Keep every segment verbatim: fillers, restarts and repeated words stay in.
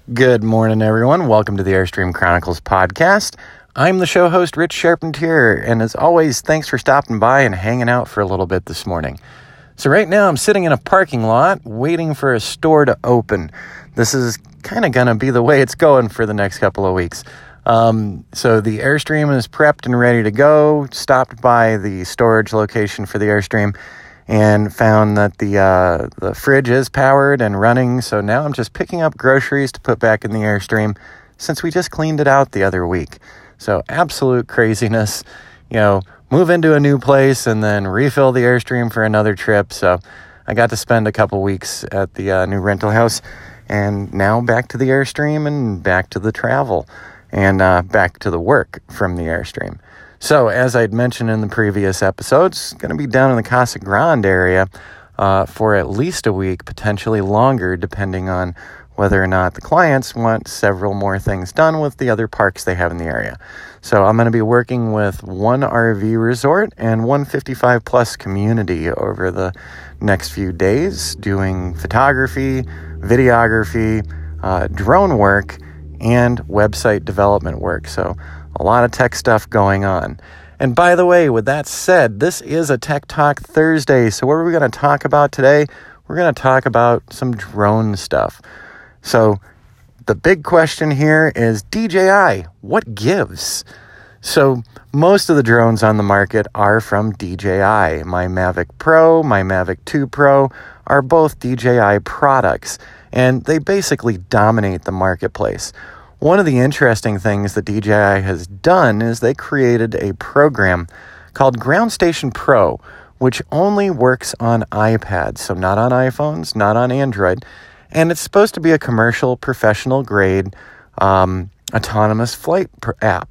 Good morning, everyone. Welcome to the Airstream Chronicles podcast. I'm the show host, Rich Charpentier, and as always, thanks for stopping by and hanging out for a little bit this morning. So right now, I'm sitting in a parking lot waiting for a store to open. This is kind of going to be the way it's going for the next couple of weeks. Um, so the Airstream is prepped and ready to go. Stopped by the storage location for the Airstream and found that the uh, the fridge is powered and running. So now I'm just picking up groceries to put back in the Airstream since we just cleaned it out the other week. So absolute craziness, you know, move into a new place and then refill the Airstream for another trip. So I got to spend a couple weeks at the uh, new rental house, and now back to the Airstream and back to the travel and uh, back to the work from the Airstream. So, as I'd mentioned in the previous episodes, going to be down in the Casa Grande area uh, for at least a week, potentially longer, depending on whether or not the clients want several more things done with the other parks they have in the area. So, I'm going to be working with one R V resort and one fifty-five plus community over the next few days, doing photography, videography, uh, drone work, and website development work. So, a lot of tech stuff going on. And by the way, with that said, this is a Tech Talk Thursday. So what are we going to talk about today? We're going to talk about some drone stuff. So the big question here is D J I. What gives? So most of the drones on the market are from D J I. My Mavic Pro, my Mavic two Pro are both D J I products, and they basically dominate the marketplace. One of the interesting things that D J I has done is they created a program called Ground Station Pro, which only works on iPads, so not on iPhones, not on Android, and it's supposed to be a commercial, professional-grade, um, autonomous flight app.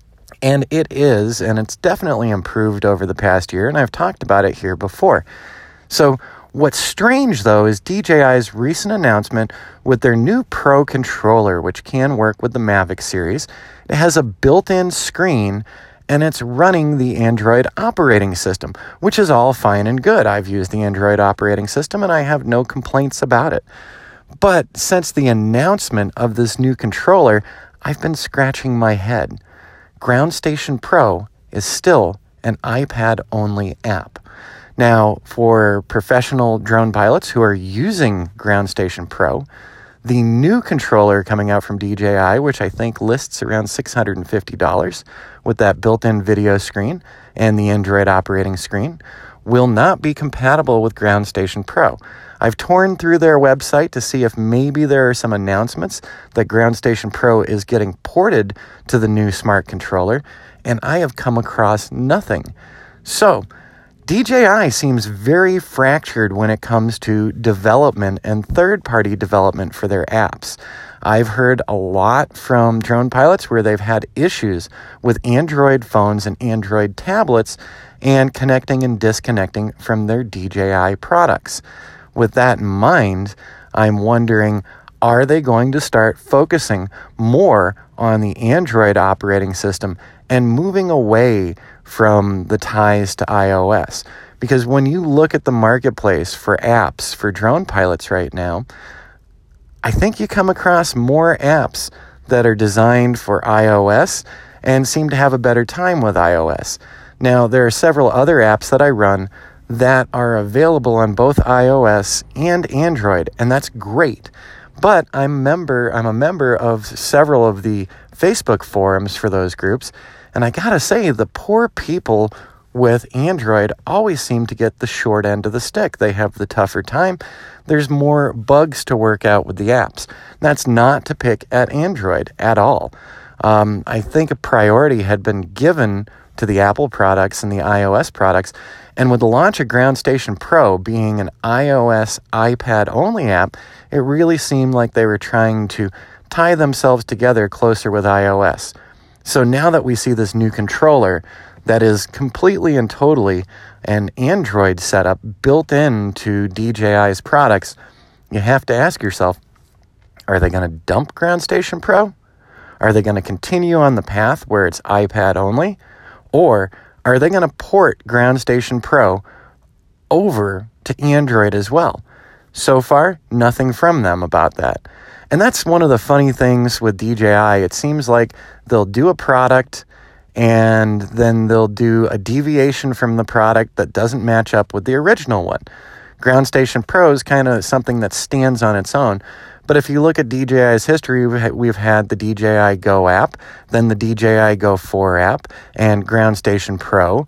And it is, and it's definitely improved over the past year, and I've talked about it here before. So what's strange, though, is D J I's recent announcement with their new Pro controller, which can work with the Mavic series. It has a built-in screen, and it's running the Android operating system, which is all fine and good. I've used the Android operating system, and I have no complaints about it. But since the announcement of this new controller, I've been scratching my head. Ground Station Pro is still an iPad-only app. Now, for professional drone pilots who are using Ground Station Pro, the new controller coming out from D J I, which I think lists around six hundred fifty dollars with that built-in video screen and the Android operating screen, will not be compatible with Ground Station Pro. I've torn through their website to see if maybe there are some announcements that Ground Station Pro is getting ported to the new smart controller, and I have come across nothing. So D J I seems very fractured when it comes to development and third-party development for their apps. I've heard a lot from drone pilots where they've had issues with Android phones and Android tablets and connecting and disconnecting from their D J I products. With that in mind, I'm wondering, are they going to start focusing more on the Android operating system and moving away from the ties to iOS? Because when you look at the marketplace for apps for drone pilots right now, I think you come across more apps that are designed for iOS and seem to have a better time with iOS. Now, there are several other apps that I run that are available on both iOS and Android, and that's great. But I'm member I'm a member of several of the Facebook forums for those groups, and I gotta say, the poor people with Android always seem to get the short end of the stick. They have the tougher time. There's more bugs to work out with the apps. That's not to pick at Android at all. Um, I think a priority had been given to the Apple products and the iOS products, and with the launch of Ground Station Pro being an iOS iPad-only app, it really seemed like they were trying to tie themselves together closer with iOS. So now that we see this new controller that is completely and totally an Android setup built into D J I's products, you have to ask yourself, are they going to dump Ground Station Pro? Are they going to continue on the path where it's iPad only? Or are they going to port Ground Station Pro over to Android as well? So far, nothing from them about that. And that's one of the funny things with D J I. It seems like they'll do a product and then they'll do a deviation from the product that doesn't match up with the original one. Ground Station Pro is kind of something that stands on its own. But if you look at D J I's history, we've had the D J I Go app, then the D J I Go four app, and Ground Station Pro.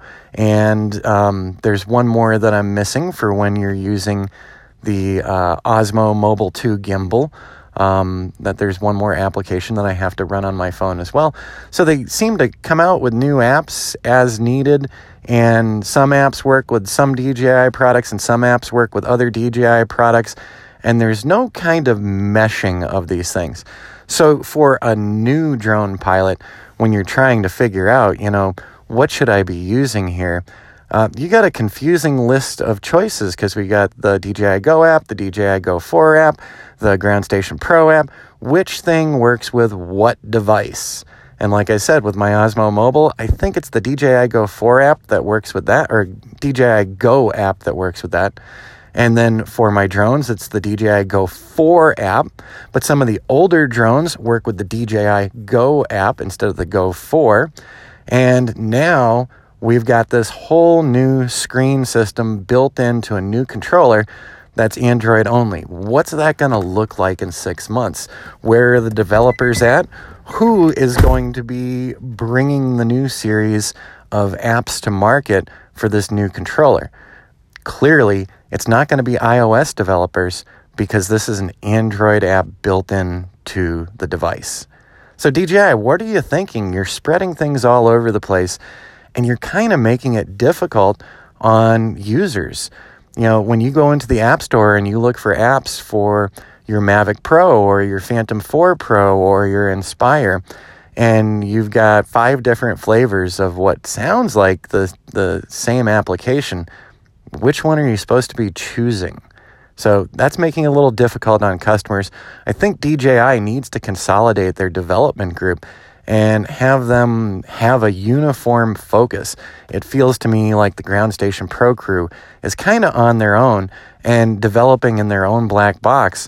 And um, there's one more that I'm missing for when you're using the uh, Osmo Mobile two gimbal. Um, that there's one more application that I have to run on my phone as well. So they seem to come out with new apps as needed, and some apps work with some D J I products and some apps work with other D J I products, and there's no kind of meshing of these things. So for a new drone pilot, when you're trying to figure out, you know, what should I be using here? Uh, you got a confusing list of choices because we got the D J I Go app, the D J I Go four app, the Ground Station Pro app. Which thing works with what device? And like I said, with my Osmo Mobile, I think it's the D J I Go four app that works with that, or D J I Go app that works with that. And then for my drones, it's the D J I Go four app. But some of the older drones work with the D J I Go app instead of the Go four. And now we've got this whole new screen system built into a new controller that's Android only. What's that going to look like in six months? Where are the developers at? Who is going to be bringing the new series of apps to market for this new controller? Clearly, it's not going to be iOS developers because this is an Android app built into the device. So D J I, what are you thinking? You're spreading things all over the place, and you're kind of making it difficult on users. You know, when you go into the App Store and you look for apps for your Mavic Pro or your Phantom four Pro or your Inspire, and you've got five different flavors of what sounds like the the same application, which one are you supposed to be choosing? So that's making it a little difficult on customers. I think D J I needs to consolidate their development group and have them have a uniform focus. It feels to me like the Ground Station Pro crew is kind of on their own and developing in their own black box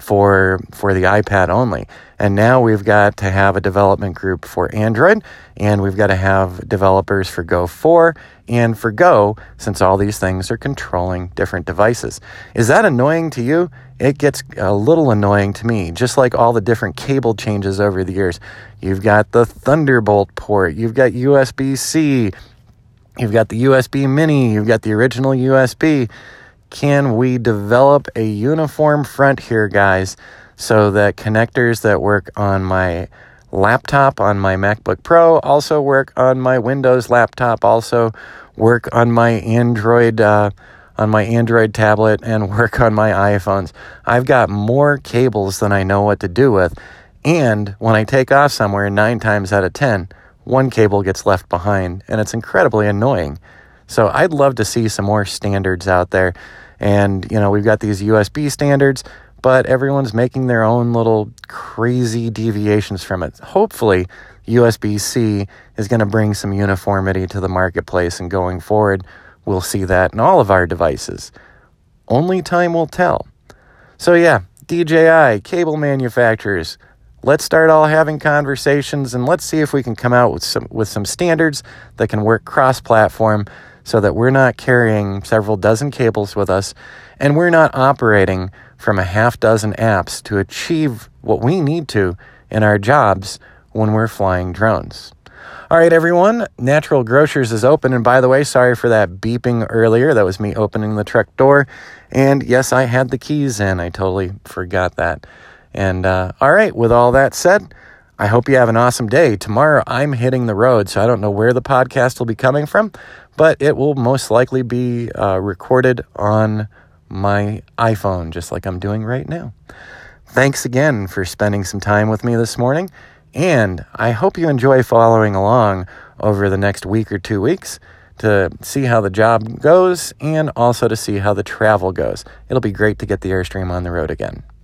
for for the iPad only. And now we've got to have a development group for Android, and we've got to have developers for Go four and for Go, since all these things are controlling different devices. Is that annoying to you? It gets a little annoying to me, just like all the different cable changes over the years. You've got the Thunderbolt port, you've got U S B-C, you've got the U S B Mini, you've got the original U S B. Can we develop a uniform front here, guys, so that connectors that work on my laptop, on my MacBook Pro, also work on my Windows laptop, also work on my Android uh, on my Android tablet, and work on my iPhones? I've got more cables than I know what to do with, and when I take off somewhere, nine times out of ten, one cable gets left behind, and it's incredibly annoying. So I'd love to see some more standards out there. And, you know, we've got these U S B standards, but everyone's making their own little crazy deviations from it. Hopefully, U S B-C is going to bring some uniformity to the marketplace, and going forward, we'll see that in all of our devices. Only time will tell. So yeah, D J I, cable manufacturers, let's start all having conversations, and let's see if we can come out with some with some standards that can work cross-platform, so that we're not carrying several dozen cables with us, and we're not operating from a half dozen apps to achieve what we need to in our jobs when we're flying drones. All right, everyone, Natural Grocers is open. And by the way, sorry for that beeping earlier. That was me opening the truck door. And yes, I had the keys in. I totally forgot that. And uh, all right, with all that said, I hope you have an awesome day. Tomorrow, I'm hitting the road, so I don't know where the podcast will be coming from, but it will most likely be uh, recorded on my iPhone, just like I'm doing right now. Thanks again for spending some time with me this morning, and I hope you enjoy following along over the next week or two weeks to see how the job goes and also to see how the travel goes. It'll be great to get the Airstream on the road again.